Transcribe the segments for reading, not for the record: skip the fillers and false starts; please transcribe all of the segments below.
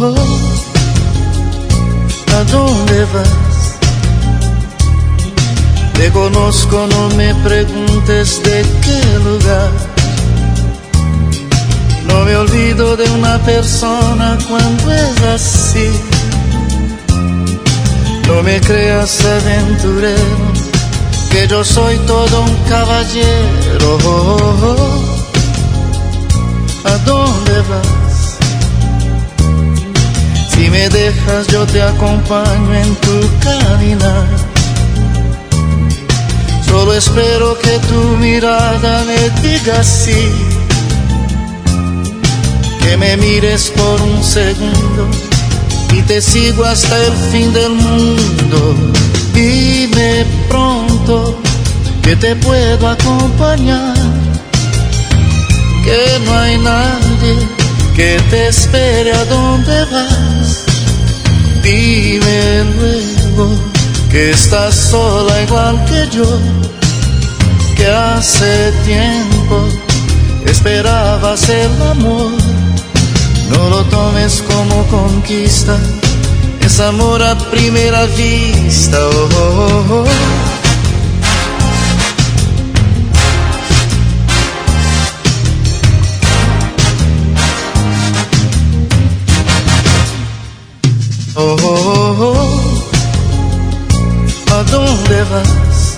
¿A dónde vas? Te conozco, no me preguntes de qué lugar. No me olvido de una persona cuando es así. No me creas aventurero, que yo soy todo un caballero. ¿A dónde vas? Si me dejas yo te acompaño en tu caminar. Solo espero que tu mirada me diga sí, que me mires por un segundo y te sigo hasta el fin del mundo. Dime pronto que te puedo acompañar, que no hay nadie que te espere a donde vas. Dime luego que estás sola igual que yo, que hace tiempo esperabas el amor. No lo tomes como conquista, es amor a primera vista. ¿A dónde vas?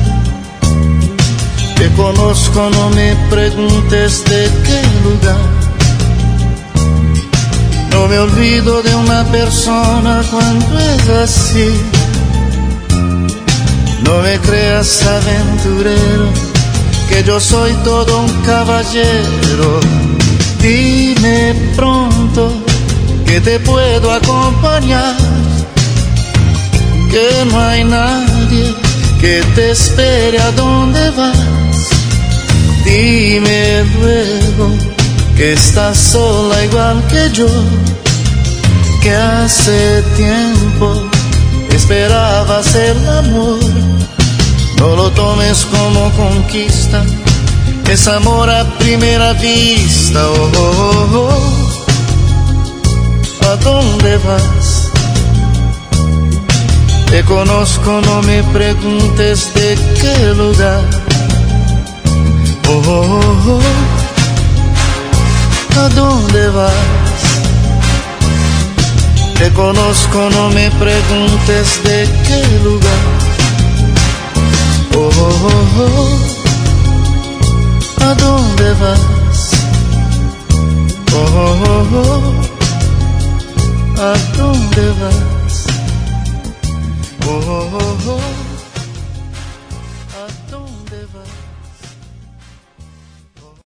Te conozco, no me preguntes de qué lugar. No me olvido de una persona cuando es así. No me creas aventurero, que yo soy todo un caballero. Dime pronto que te puedo acompañar, que no hay nadie que te espere a donde vas. Dime luego que estás sola igual que yo, que hace tiempo esperabas el amor. No lo tomes como conquista, es amor a primera vista. ¿A dónde vas? Te conozco, no me preguntes de qué lugar. ¿A dónde vas? Te conozco, no me preguntes de qué lugar. ¿A dónde vas? ¿A dónde vas?